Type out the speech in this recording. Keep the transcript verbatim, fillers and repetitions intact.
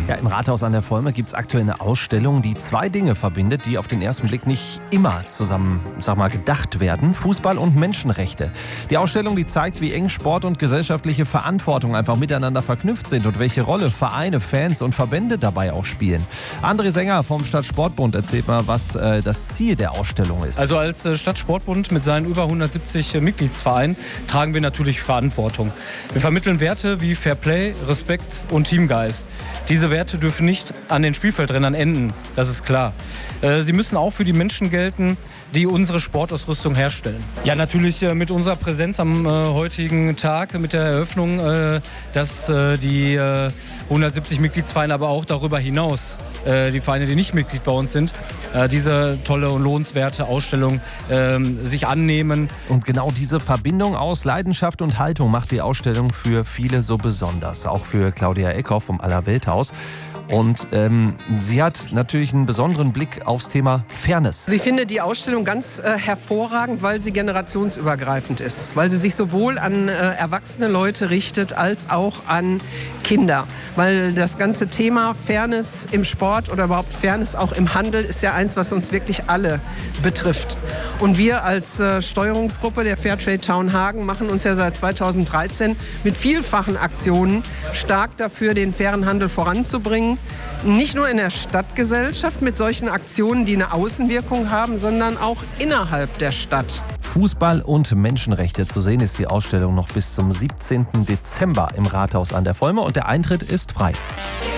Ja, im Rathaus an der Volme gibt es aktuell eine Ausstellung, die zwei Dinge verbindet, die auf den ersten Blick nicht immer zusammen, sag mal, gedacht werden. Fußball und Menschenrechte. Die Ausstellung, die zeigt, wie eng Sport und gesellschaftliche Verantwortung einfach miteinander verknüpft sind und welche Rolle Vereine, Fans und Verbände dabei auch spielen. André Sänger vom Stadtsportbund erzählt mal, was äh, das Ziel der Ausstellung ist. Also als äh, Stadtsportbund mit seinen über hundertsiebzig äh, Mitgliedsvereinen tragen wir natürlich Verantwortung. Wir vermitteln Werte wie Fairplay, Respekt und Teamgeist. Diese Werte dürfen nicht an den Spielfeldrändern enden, das ist klar. Äh, sie müssen auch für die Menschen gelten, die unsere Sportausrüstung herstellen. Ja, natürlich äh, mit unserer Präsenz am äh, heutigen Tag, mit der Eröffnung, äh, dass äh, die äh, hundertsiebzig Mitgliedsvereine, aber auch darüber hinaus, äh, die Vereine, die nicht Mitglied bei uns sind, äh, diese tolle und lohnenswerte Ausstellung äh, sich annehmen. Und genau diese Verbindung aus Leidenschaft und Haltung macht die Ausstellung für viele so besonders. Auch für Claudia Eckhoff vom Allerwelthaus. Und ähm, sie hat natürlich einen besonderen Blick aufs Thema Fairness. Ich finde die Ausstellung ganz äh, hervorragend, weil sie generationsübergreifend ist. Weil sie sich sowohl an äh, erwachsene Leute richtet, als auch an Kinder. Weil das ganze Thema Fairness im Sport oder überhaupt Fairness auch im Handel ist ja eins, was uns wirklich alle betrifft. Und wir als äh, Steuerungsgruppe der Fairtrade Town Hagen machen uns ja seit zweitausenddreizehn mit vielfachen Aktionen stark dafür, den fairen Handel voranzubringen. Nicht nur in der Stadtgesellschaft mit solchen Aktionen, die eine Außenwirkung haben, sondern auch innerhalb der Stadt. Fußball und Menschenrechte. Zu sehen ist die Ausstellung noch bis zum siebzehnten Dezember im Rathaus an der Volme und der Eintritt ist frei.